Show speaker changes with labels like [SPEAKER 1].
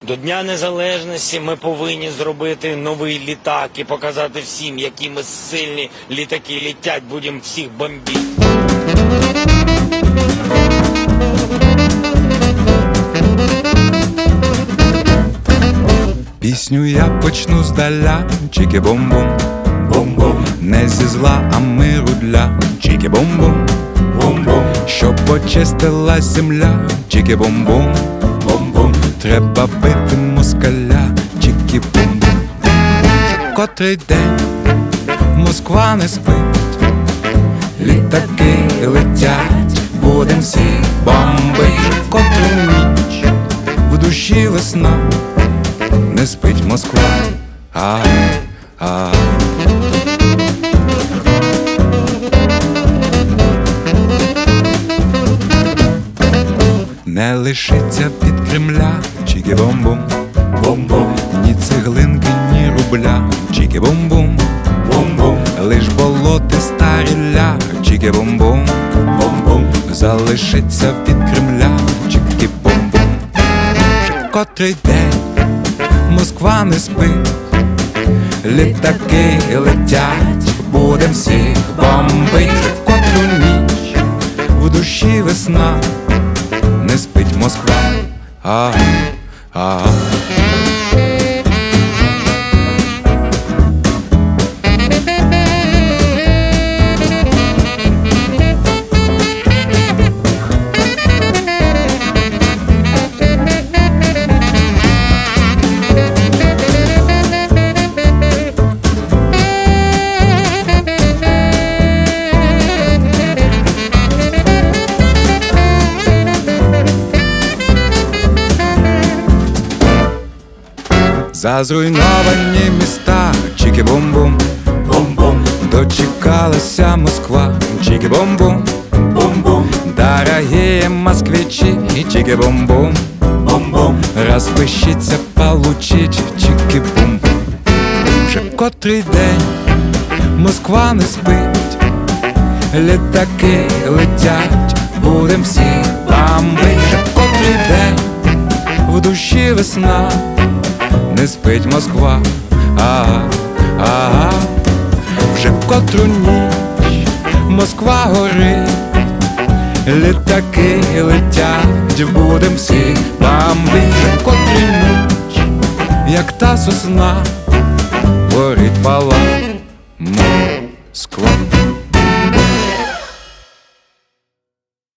[SPEAKER 1] До Дня Незалежності ми повинні зробити новий літак і показати всім, які ми сильні літаки літять, будемо всіх бомбити.
[SPEAKER 2] Пісню я почну здаля, чікі-бум-бум, бум-бум. Не зі зла, а миру для, чікі-бум-бум, бум-бум. Щоб очистила земля, чікі-бум-бум, бум-бум. Треба бити москаля, чікі-бум-бум. Котрий день Москва не спить, літаки летять, будем всіх бомбить. Котру ніч в душі весна, не спить Москва, Не лишиться від Кремля, чікі-бум-бум, бум-бум. Ні цеглинки, ні рубля, чікі-бум-бум, бум-бум. Лиш болотиста рілля, чікі-бум-бум, бум-бум. Залишиться від Кремля, чікі-бум-бум. Вже котрий день Москва не спить, літаки летять, будем всіх бомбить. В котру ніч в душі весна, не спить Москва, За зруйновані міста, чікі-бум-бум, бум-бум. Дочекалася Москва, чікі-бум-бум, бум-бум. Дорогие москвичи, чікі-бум-бум, бум-бум. Розпишіться получить, чікі-бум. Вже котрий день Москва не спить, літаки летять, будем всіх бомбить. Вже котрий день в душі весна, не спить Москва, Вже котру ніч Москва горить, літаки летять, будем всіх бомбить. Вже котру ніч, як та сосна, горить пала.